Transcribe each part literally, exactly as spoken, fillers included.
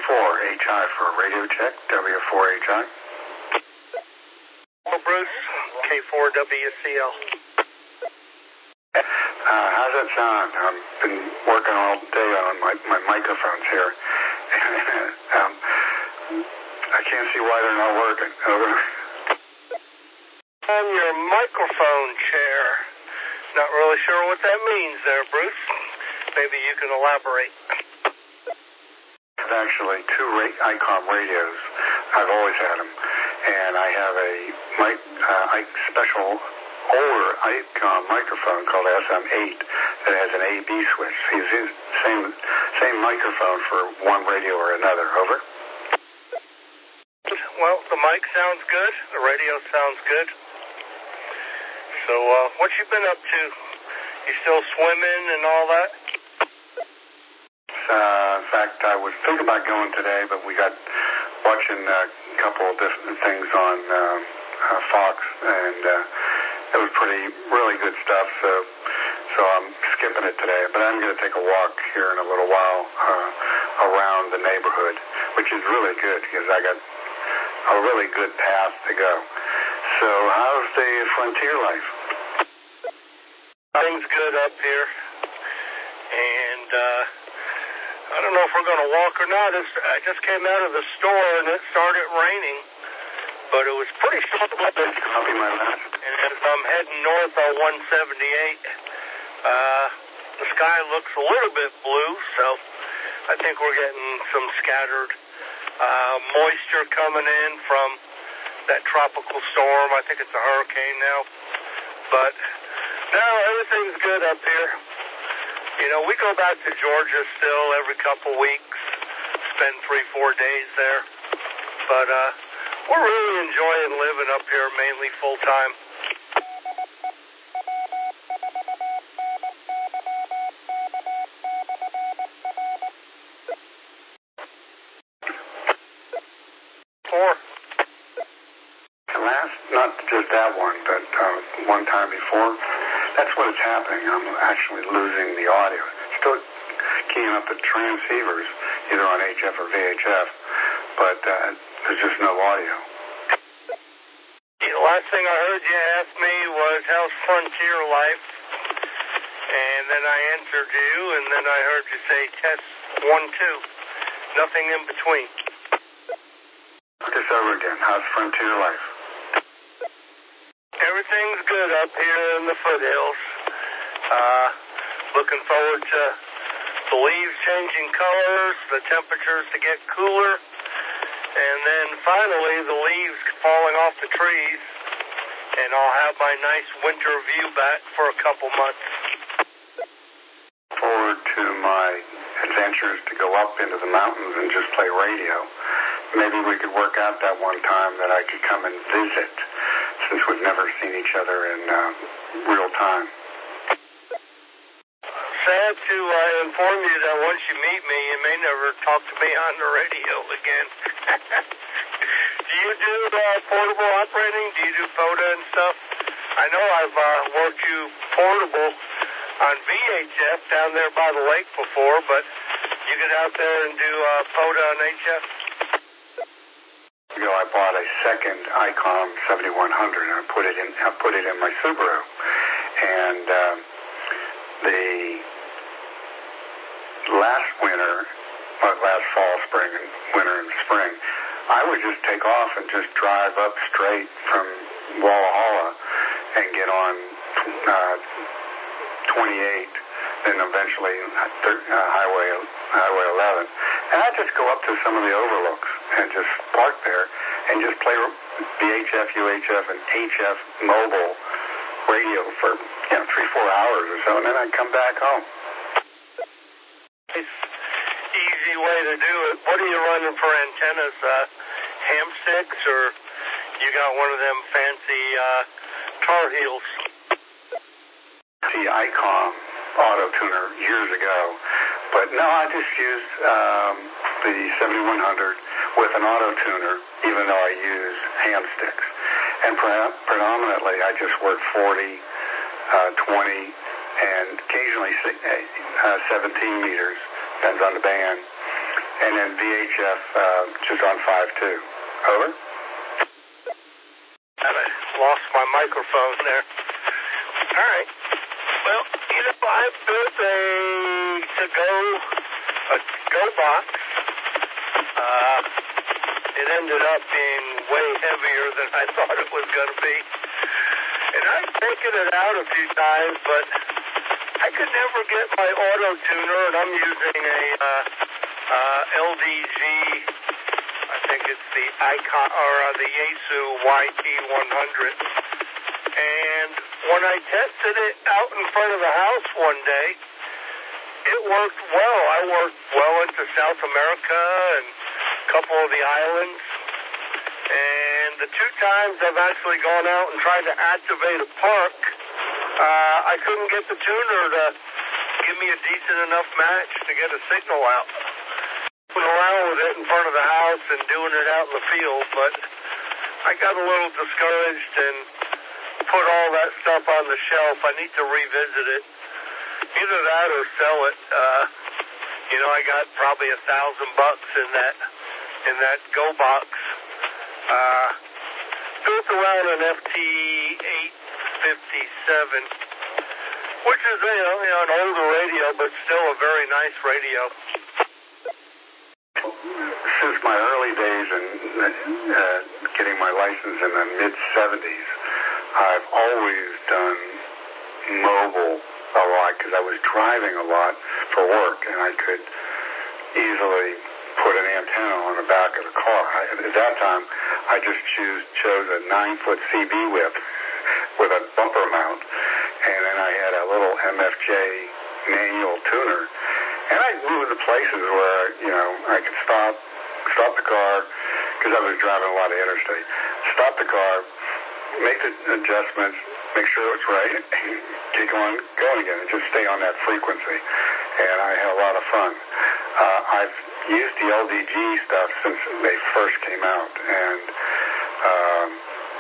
four H I for radio check, W four H I. Hello, Bruce, K four W C L. Uh, how's that sound? I've been working all day on my, my microphones here. um, I can't see why they're not working. Over. On your microphone chair. Not really sure what that means there, Bruce. Maybe you can elaborate. I have actually two ra- ICOM radios. I've always had them. And I have a mic, uh, special older ICOM microphone called S M eight that has an A B switch. So you use the same, same microphone for one radio or another. Over. Well, the mic sounds good. The radio sounds good. So, uh, what you been up to? You still swimming and all that? Uh, in fact, I was thinking about going today, but we got watching a couple of different things on uh, uh, Fox, and uh, it was pretty, really good stuff. So, so I'm skipping it today. But I'm going to take a walk here in a little while uh, around the neighborhood, which is really good because I got a really good path to go. So, how's the frontier life? Things good up here, and uh, I don't know if we're going to walk or not. It's, I just came out of the store and it started raining, but it was pretty short. Copy my last. And as I'm heading north on one seventy-eight, uh, the sky looks a little bit blue, so I think we're getting some scattered uh, moisture coming in from that tropical storm. I think it's a hurricane now, but no, everything's good up here. You know, we go back to Georgia still every couple weeks, spend three, four days there. But uh, we're really enjoying living up here, mainly full-time. Four. Last, not just that one, but uh, one time before. That's what is happening. I'm actually losing the audio. Still keying up the transceivers, either on H F or V H F, but uh, there's just no audio. The last thing I heard you ask me was, how's frontier life? And then I answered you, and then I heard you say test one, two. Nothing in between. Look this over again. How's frontier life? Everything's good up here in the foothills. Uh, looking forward to the leaves changing colors, the temperatures to get cooler, and then finally the leaves falling off the trees, and I'll have my nice winter view back for a couple months. Forward to my adventures to go up into the mountains and just play radio. Maybe we could work out that one time that I could come and visit, since we've never seen each other in uh, real time. Sad to uh, inform you that once you meet me, you may never talk to me on the radio again. Do you do uh, portable operating? Do you do POTA and stuff? I know I've uh, worked you portable on V H F down there by the lake before, but you get out there and do uh, POTA on H F? Ago, I bought a second ICOM seventy-one hundred, and I put it in. I put it in my Subaru, and uh, the last winter, well, last fall, spring, and winter and spring, I would just take off and just drive up straight from Walla Halla and get on uh, twenty-eight, then eventually uh, Highway Highway eleven, and I'd just go up to some of the overlooks and just park there and just play V H F, U H F, and H F mobile radio for, you know, three, four hours or so, and then I'd come back home. It's easy way to do it. What are you running for antennas? Uh, ham sticks, or you got one of them fancy uh, Tar Heels? The ICOM auto tuner years ago, but no, I just used um, the seventy-one hundred with an auto tuner, even though I use ham sticks. And pre- predominantly, I just work forty, uh, twenty, and occasionally uh, seventeen meters, depends on the band. and then V H F uh, just on five two. Over. I lost my microphone there. All right. Well, you know, I built a to-go, a to-go box. Uh, it ended up being way heavier than I thought it was going to be. And I've taken it out a few times, but I could never get my auto tuner, and I'm using a uh, uh, L D G, I think it's the Icon, or uh, the Yaesu Y T one hundred. And when I tested it out in front of the house one day, it worked well. I worked well into South America and a couple of the islands. And the two times I've actually gone out and tried to activate a park, uh, I couldn't get the tuner to give me a decent enough match to get a signal out. Moving around with it in front of the house and doing it out in the field, but I got a little discouraged and put all that stuff on the shelf. I need to revisit it. Either that or sell it. Uh, you know, I got probably a thousand bucks in that in that Go box. Uh, built around an F T eight fifty-seven, which is you know, you know an older radio, but still a very nice radio. Since my early days in uh, getting my license in the mid seventies, I've always done mobile a lot because I was driving a lot for work, and I could easily put an antenna on the back of the car. I, at that time, I just choose, chose a nine-foot C B whip with a bumper mount, and then I had a little M F J manual tuner, and I'd move to places where, you know, I could stop, stop the car, because I was driving a lot of interstate, stop the car, make the adjustments, make sure it's right, keep on going again, and just stay on that frequency. And I had a lot of fun. Uh, I've used the L D G stuff since they first came out, and um,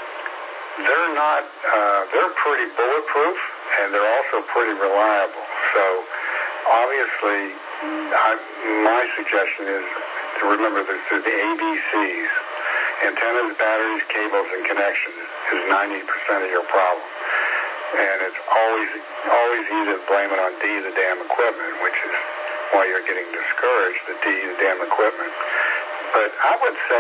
they're not, uh, they're pretty bulletproof, and they're also pretty reliable. So obviously, I, my suggestion is to remember that through the A B Cs, antennas, batteries, cables, and connections is ninety percent of your problem. And it's always always easy to blame it on D, the damn equipment, which is why you're getting discouraged, the D, the damn equipment. But I would say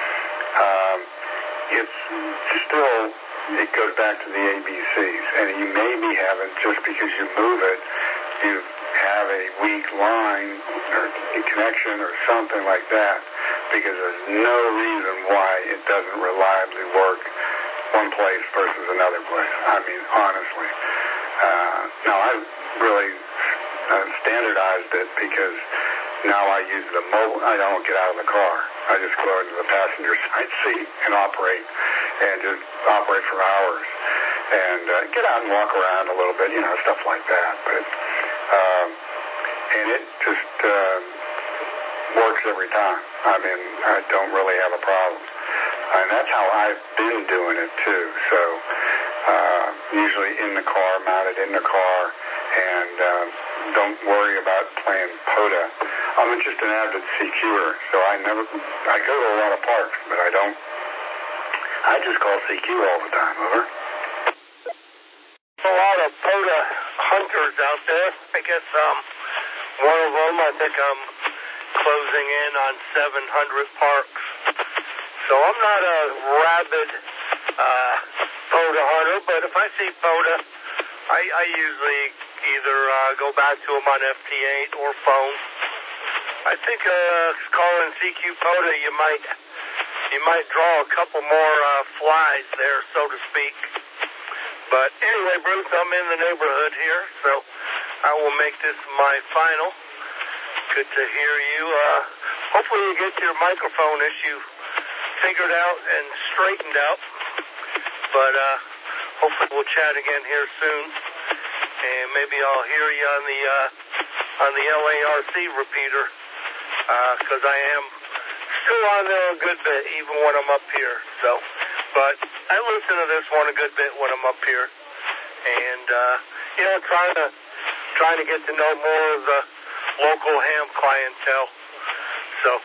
um, it's still, it goes back to the A B Cs. And you may be having, just because you move it, you have a weak line or connection or something like that, because there's no reason why it doesn't reliably work one place versus another place. I mean, honestly. Uh, now, I really uh, standardized it because now I use the mobile. I don't get out of the car. I just go into the passenger side seat and operate, and just operate for hours. And uh, get out and walk around a little bit, you know, stuff like that. But, um, and it just uh, works every time. I mean, I don't really have a problem. And that's how I've been doing it, too. So uh, usually in the car, mounted in the car, and uh, don't worry about playing POTA. I'm just an avid C Qer, so I never, I go to a lot of parks, but I don't, I just call C Q all the time, over. A lot of POTA hunters out there. I guess um, one of them, I think I'm closing in on seven hundred parks. So I'm not a rabid uh, POTA hunter, but if I see POTA, I, I usually either uh, go back to them on F T eight or phone. I think uh, calling C Q POTA, you might you might draw a couple more uh, flies there, so to speak. But anyway, Bruce, I'm in the neighborhood here, so I will make this my final. Good to hear you. Uh, hopefully you get your microphone issue figured out and straightened out. But uh, hopefully we'll chat again here soon, and maybe I'll hear you on the uh, on the L A R C repeater, because uh, I am still on there a good bit, even when I'm up here. So, but I listen to this one a good bit when I'm up here, and uh, you know, trying to trying to get to know more of the local ham clientele. So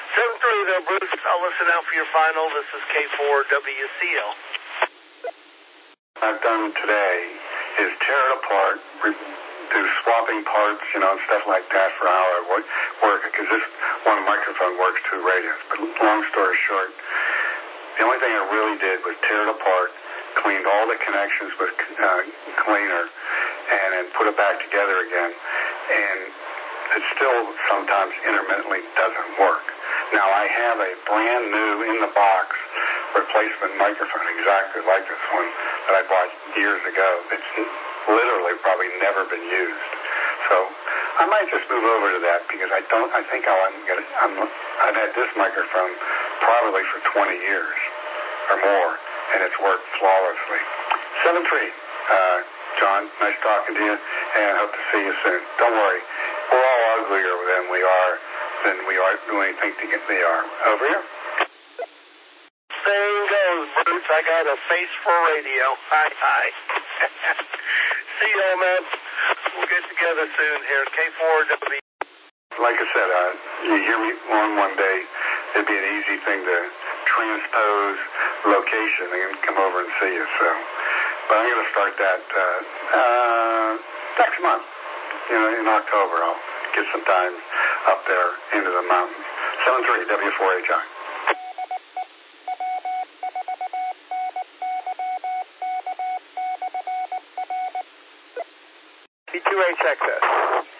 seven three though, Bruce. I'll listen out for your final. This is K four W C L. I've done today is tear it apart, re- do swapping parts, you know, and stuff like that for how I work, work because this one microphone works two radios. But long story short, the only thing I really did was tear it apart, cleaned all the connections with uh, cleaner, and then put it back together again. And it still sometimes intermittently doesn't work. Now I have a brand new in the box replacement microphone exactly like this one that I bought years ago. It's literally probably never been used. So I might just move over to that because I don't. I think I'm gonna. I'm, I've had this microphone probably for twenty years or more, and it's worked flawlessly. Seven three, uh, John. Nice talking to you, and I hope to see you soon. Don't worry, we're all uglier than we are than we are than we think they are. Over here. Same goes, Bruce. I got a face for radio. Hi, hi. See you, old man. We'll get together soon here. K four W. Like I said, uh, you hear me on one day, it'd be an easy thing to transpose location and come over and see you. So, but I'm going to start that uh, uh, next month. You know, in October, I'll get some time up there into the mountains. seven three W four H I. B two H X S.